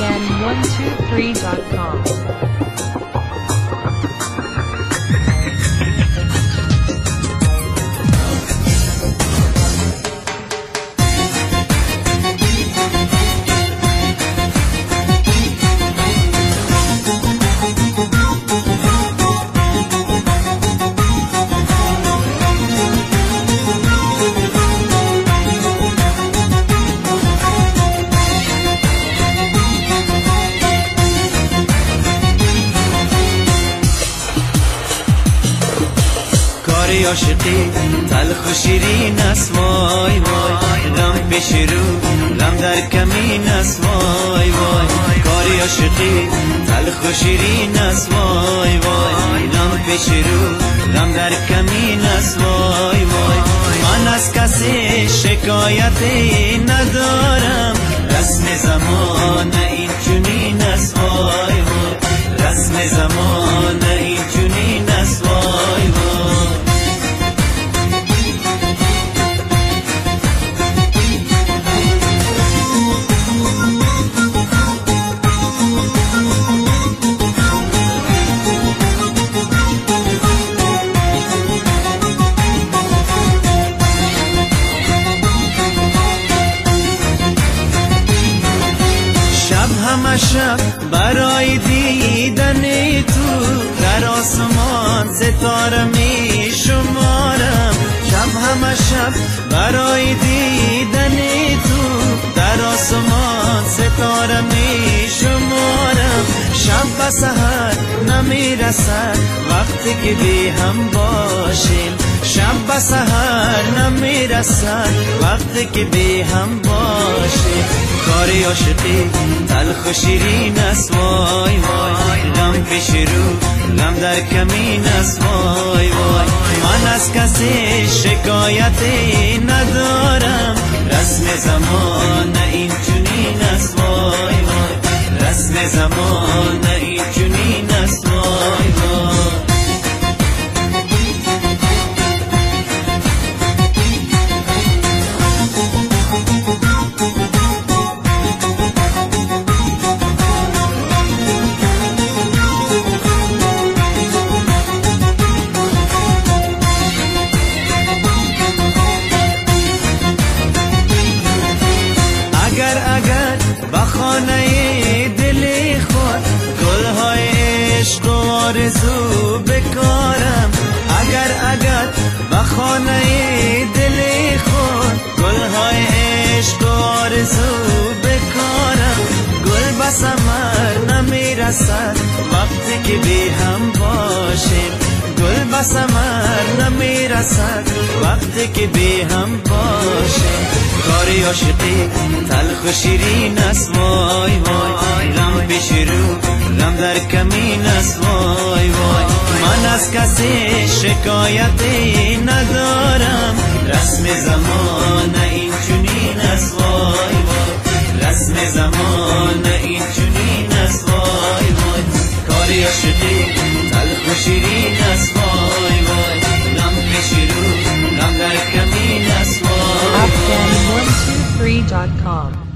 Afghan123.com. کاری عاشقی تلخ و شیرین است وای وای، غم پیش رو غم در کمین است وای وای. کاری عاشقی تلخ و شیرین است وای وای، غم پیش رو غم در کمین است وای وای. من از کسی شکایتی ندارم، رسم زمان این چنین است وای وای، رسم زمان این چنین است وای وای. همه شب برای دیدن تو در آسمان ستاره می شمارم. شب همه شب برای دیدن تو در آسمان ستاره می شمارم. شب به سحر نمی رسد وقتی که بی هم باشیم، شب به سحر نمی رسد وقتی که بی هم باشیم. کاری عاشقی تلخ و شیرین است وای وای، غم پیش رو غم در کمین است وای وای. من از کسی شکایتی ندارم، رسم زمان این چنین است وای وای، رسم زمان این چنین است وای وای. اگر به خانه دل خود گلهای عشق و آرزو بکارم، اگر به خانه دل خود گلهای عشق و آرزو بکارم، گل به ثمر نمی رسد وقتی که بی هم باشیم، گل به ثمر نمی رسد وقتی که بی هم باشیم. کاری عاشقی تلخ و شیرین است وای وای، غم پیش رو غم در کمین است وای وای. من از کسی شکایتی ندارم، رسم زمان این چنین است وای وای، رسم زمان این چنین است وای وای. کاری عاشقی تلخ و شیرین است وای وای، غم پیش رو غم در کمین است وای وای. Afghan123.com